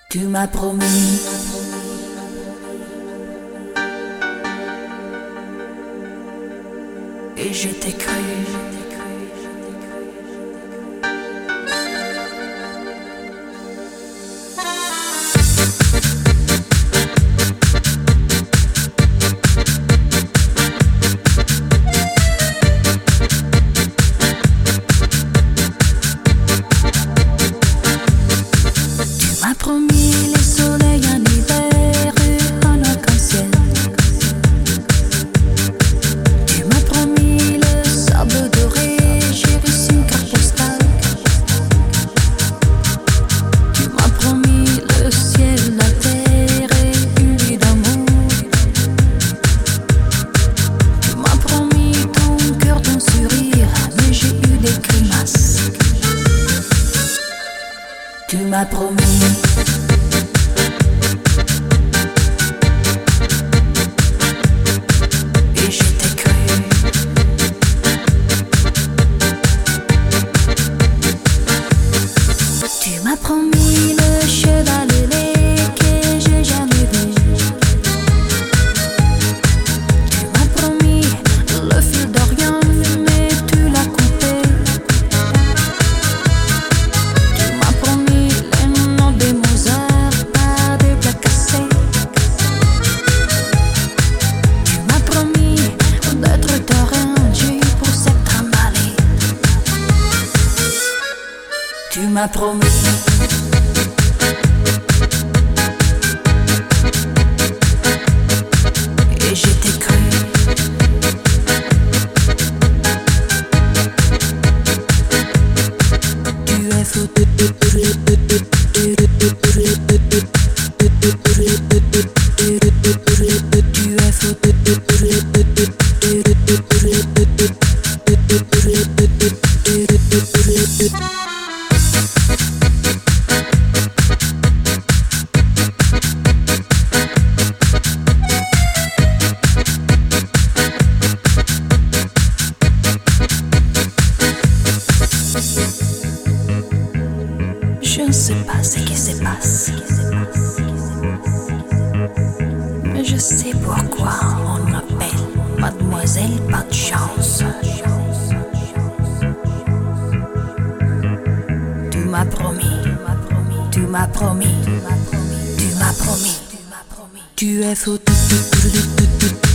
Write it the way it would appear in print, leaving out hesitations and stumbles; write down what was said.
Tu m'as promis et je t'ai cru. Tu m'as promis le soleil en hiver et un arc-en-ciel. Tu m'as promis le sable doré, j'ai reçu une carte postale. Tu m'as promis le ciel, la terre et une vie d'amour. Tu m'as promis ton cœur, ton sourire, mais j'ai eu des grimaces. Tu m'as promis et je t'ai cru. Tu m'as promis le cheval ailé que j'ai jamais vu. Tu m'as promis le fil d'Orient, mais tu l'as coupé. Tu m'as promis les noms des Mozart par des plats cassés. Tu m'as promis d'être ta reine, j'ai eu pour cette trimballée. Tu m'as promis et je t'ai cru. Tu es fou. Tu es fou. Je ne sais pas ce qui se passe, mais je sais pourquoi on m'appelle Mademoiselle Pas de Chance. Tu m'as promis, tu m'as promis, tu m'as promis, tu es fou.